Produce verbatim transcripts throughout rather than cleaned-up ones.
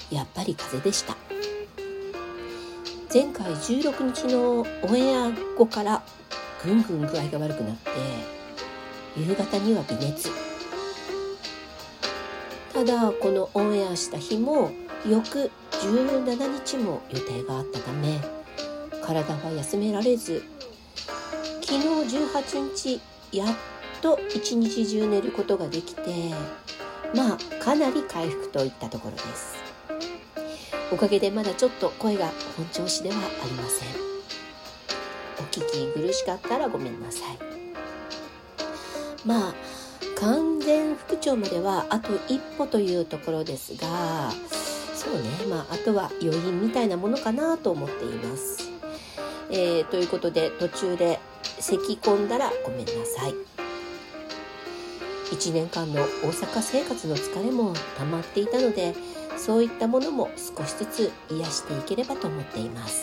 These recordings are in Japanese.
やっぱり風邪でした。前回じゅうろくにちのオンエア後からぐんぐん具合が悪くなって、夕方には微熱。ただこのオンエアした日も翌じゅうしちにちも予定があったため、体は休められず、昨日じゅうはちにちやっと一日中寝ることができて、まあかなり回復といったところです。おかげでまだちょっと声が本調子ではありません。お聞き苦しかったらごめんなさい。まあ完全復調まではあと一歩というところですが、そうね、まああとは余韻みたいなものかなと思っています。えー、ということで途中で咳き込んだらごめんなさい。いちねんかんの大阪生活の疲れも溜まっていたので、そういったものも少しずつ癒していければと思っています。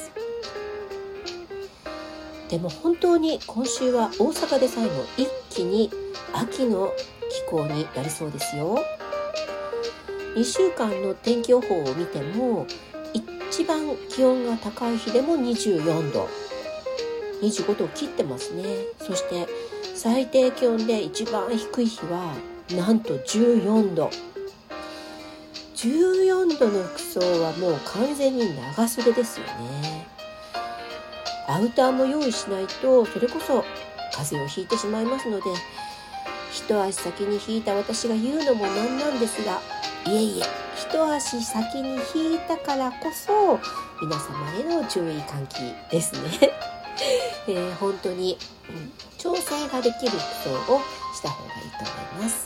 でも本当に今週は大阪でさえも一気に秋の気候になりそうですよ。にしゅうかんの天気予報を見ても、一番気温が高い日でもにじゅうよんど、にじゅうごどを切ってますね。そして最低気温で一番低い日はなんとじゅうよんど。じゅうよんどの服装はもう完全に長袖ですよね。アウターも用意しないとそれこそ風邪をひいてしまいますので、一足先にひいた私が言うのもなんなんですが、いえいえ、一足先にひいたからこそ皆様への注意喚起ですね、えー、本当に、うん、調整ができる服装をした方がいいと思います。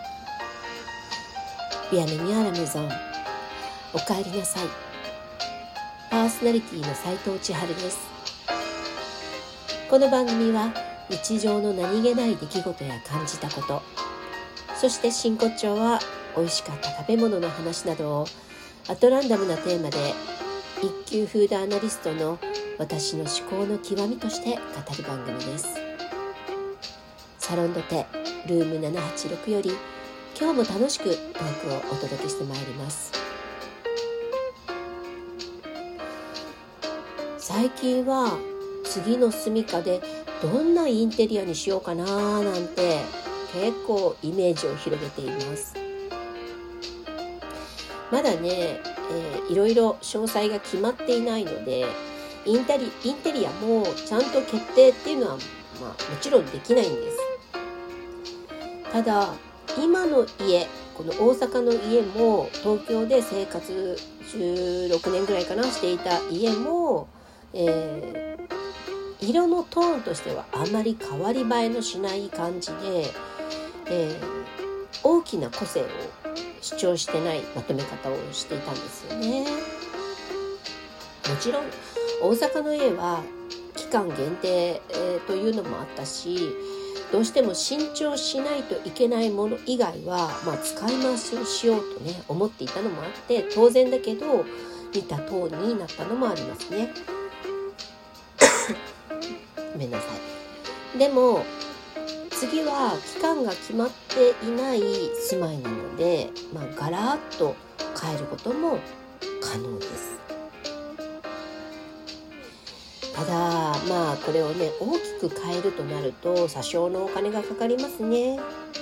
ビアメニアラメゾン、おかえりなさい。パーソナリティの斉藤千春です。この番組は日常の何気ない出来事や感じたこと、そして真骨頂は美味しかった食べ物の話などをアトランダムなテーマで一級フードアナリストの私の思考の極みとして語る番組です。サロンドテルームななはちろくより今日も楽しくトークをお届けしてまいります。最近は次の住みかでどんなインテリアにしようかななんて結構イメージを広げています。まだね、えー、いろいろ詳細が決まっていないので、インテリ、インテリアもちゃんと決定っていうのは、まあ、もちろんできないんです。ただ今の家、この大阪の家も東京で生活じゅうろくねんぐらいかなしていた家も、えー、色のトーンとしてはあまり変わり映えのしない感じで、えー、大きな個性を主張してないまとめ方をしていたんですよね。もちろん大阪の家は期間限定、えー、というのもあったし、どうしても新調しないといけないもの以外は、まあ、使い回しをしようとね思っていたのもあって、当然だけど似たトーンになったのもありますねごめんなさい。でも次は期間が決まっていない住まいなので、まあ、ガラッと変えることも可能です。ただまあこれをね大きく変えるとなると多少のお金がかかりますね。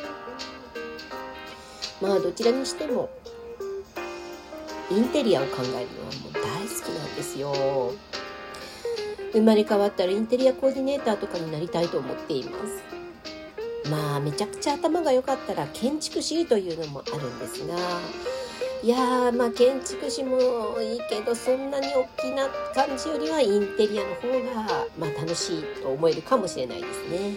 まあどちらにしてもインテリアを考えるのはもう大好きなんですよ。生まれ変わったらインテリアコーディネーターとかになりたいと思っています。まあめちゃくちゃ頭が良かったら建築士というのもあるんですが、いやーまあ建築士もいいけど、そんなに大きな感じよりはインテリアの方がまあ楽しいと思えるかもしれないですね。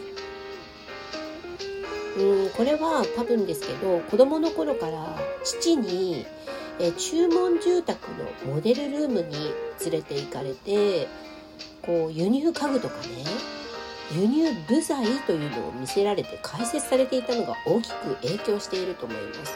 うんこれは多分ですけど、子供の頃から父にえ注文住宅のモデルルームに連れて行かれて、こう輸入家具とかね、輸入部材というのを見せられて解説されていたのが大きく影響していると思います。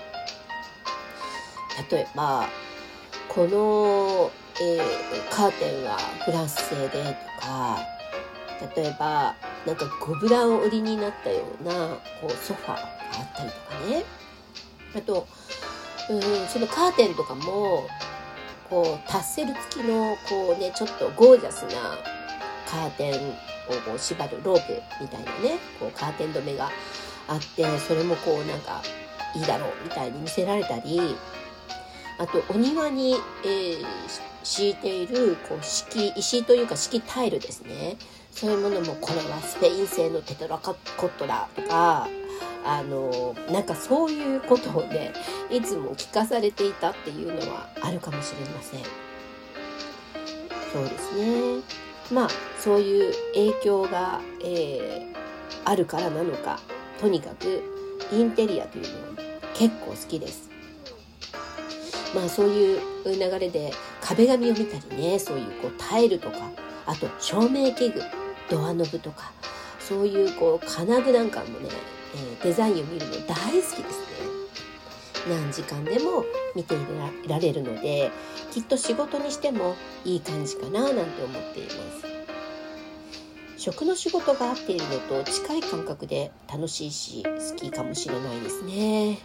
例えばこの、えー、カーテンはフランス製でとか、例えばなんかゴブラン織りになったようなこうソファーがあったりとかね、あとうん、そのカーテンとかもこうタッセル付きのこうねちょっとゴージャスなカーテンをこう縛るロープみたいなねこうカーテン止めがあって、それもこうなんかいいだろうみたいに見せられたり、あとお庭に、えー、敷いているこう敷石というか敷タイルですね、そういうものもこれはスペイン製のテトラコットだとか、あのなんかそういうことをねいつも聞かされていたっていうのはあるかもしれません。そうですね、まあそういう影響が、えー、あるからなのか、とにかくインテリアというのは結構好きです。まあそういう流れで壁紙を見たりね、そういうこうタイルとか、あと照明器具、ドアノブとか、そういうこう金具なんかもね、えー、デザインを見るの大好きですね。何時間でも見ていられるので、きっと仕事にしてもいい感じかななんて思っています。食の仕事が合っているのと近い感覚で楽しいし好きかもしれないですね。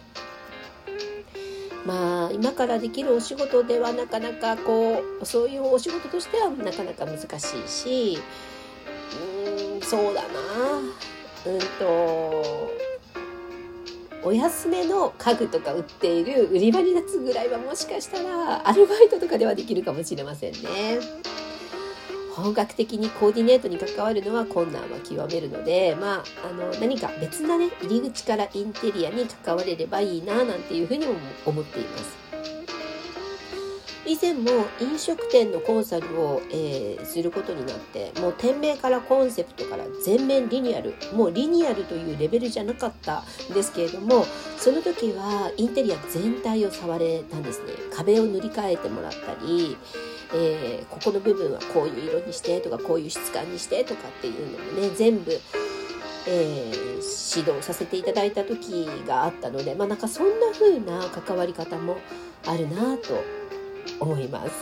まあ今からできるお仕事ではなかなかこうそういうお仕事としてはなかなか難しいし、うーんそうだなうんとお安めの家具とか売っている売り場に立つぐらいはもしかしたらアルバイトとかではできるかもしれませんね。本格的にコーディネートに関わるのは困難は極めるので、まあ、あの何か別なね入り口からインテリアに関われればいいななんていうふうにも思っています。以前も飲食店のコンサルを、えー、することになって、もう店名からコンセプトから全面リニューアル、もうリニューアルというレベルじゃなかったんですけれども、その時はインテリア全体を触れたんですね。壁を塗り替えてもらったり、えー、ここの部分はこういう色にしてとか、こういう質感にしてとかっていうのもね全部、えー、指導させていただいた時があったので、まあなんかそんな風な関わり方もあるなと思います。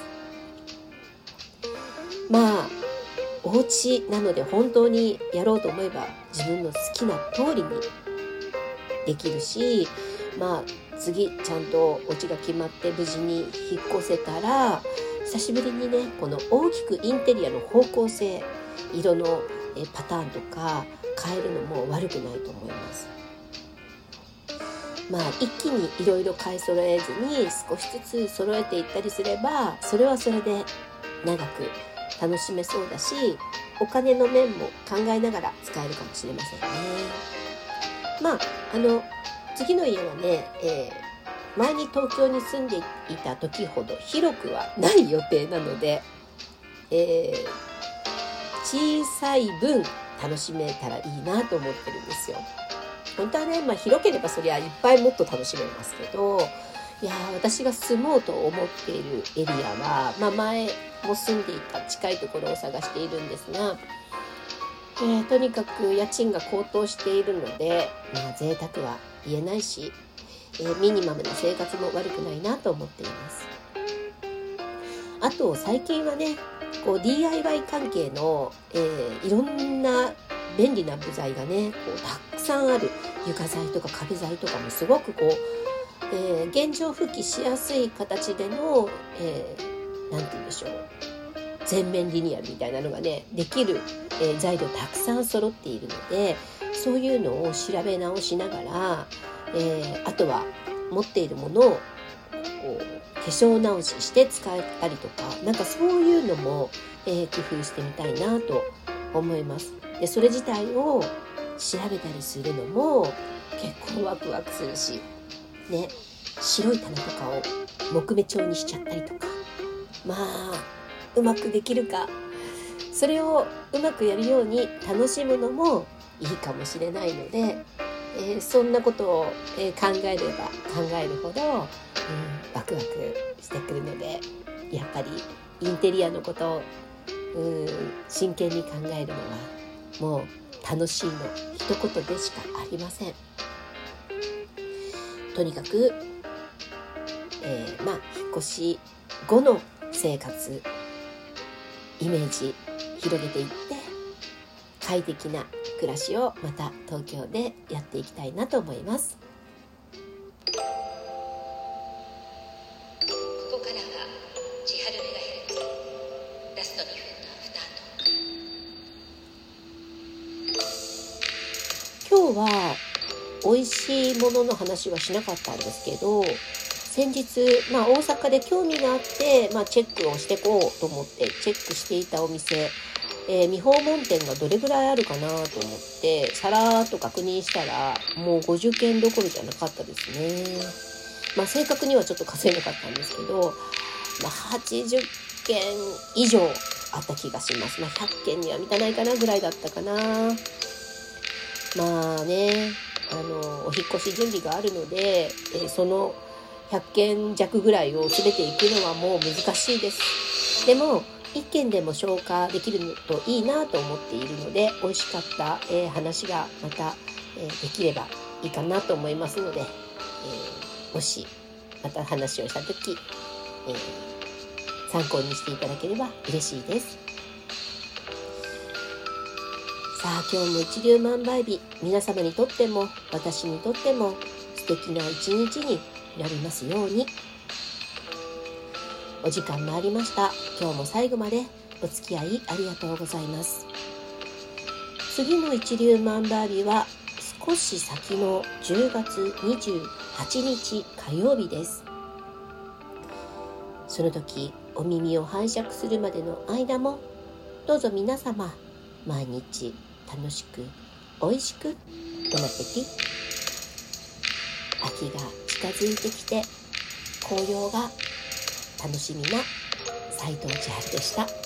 まあお家なので本当にやろうと思えば自分の好きな通りにできるし、まあ次ちゃんとお家が決まって無事に引っ越せたら、久しぶりにねこの大きくインテリアの方向性、色のパターンとか変えるのも悪くないと思います。まあ一気にいろいろ買い揃えずに少しずつ揃えていったりすれば、それはそれで長く楽しめそうだし、お金の面も考えながら使えるかもしれませんね。まああの次の家はね、えー前に東京に住んでいた時ほど広くはない予定なので、えー、小さい分楽しめたらいいなと思ってるんですよ。本当はね、まあ、広ければそりゃいっぱいもっと楽しめますけど、いや私が住もうと思っているエリアは、まあ、前も住んでいた近いところを探しているんですが、えー、とにかく家賃が高騰しているので、まあ、贅沢は言えないし、えー、ミニマムな生活も悪くないなと思っています。あと最近はねこう ディーアイワイ 関係の、えー、いろんな便利な部材がねこうたくさんある。床材とか壁材とかもすごくこう、えー、現状復帰しやすい形での、えー、なんて言うんでしょう、全面リニューアルみたいなのがねできる、えー、材料たくさん揃っているので、そういうのを調べ直しながら、えー、あとは持っているものをこう化粧直しして使えたりとか、なんかそういうのも、えー、工夫してみたいなと思います。でそれ自体を調べたりするのも結構ワクワクするしね、白い棚とかを木目調にしちゃったりとか、まあうまくできるか、それをうまくやるように楽しむのもいいかもしれないので、えー、そんなことを、えー、考えれば考えるほど、うん、ワクワクしてくるので、やっぱりインテリアのことを、うん、真剣に考えるのはもう楽しいの一言でしかありません。とにかく、えー、まあ引っ越し後の生活イメージ広げていって、快適な暮らしをまた東京でやっていきたいなと思います。 今日は美味しいものの話はしなかったんですけど、先日、まあ、大阪で興味があって、まあ、チェックをしていこうと思ってチェックしていたお店、えー、未訪問店がどれぐらいあるかなと思ってさらーっと確認したら、もうごじゅっけんどころじゃなかったですね。まあ、正確にはちょっと数えなかったんですけど、まあ、はちじゅっけん以上あった気がします。まあ、ひゃっけんには満たないかなぐらいだったかな。まあね、あのお引っ越し準備があるので、えー、そのひゃっけん弱ぐらいを全て行くのはもう難しいです。でもいっけんでも消化できるといいなと思っているので、美味しかった、えー、話がまた、えー、できればいいかなと思いますので、えー、もしまた話をしたとき、えー、参考にしていただければ嬉しいです。さあ、今日も一粒万倍日、皆様にとっても私にとっても素敵な一日になりますように。お時間もありました。今日も最後までお付き合いありがとうございます。次の一粒万倍日は少し先のじゅうがつにじゅうはちにち火曜日です。その時お耳を拝借するまでの間も、どうぞ皆様毎日楽しくおいしくボナペティ。秋が近づいてきて紅葉が楽しみな斉藤千春でした。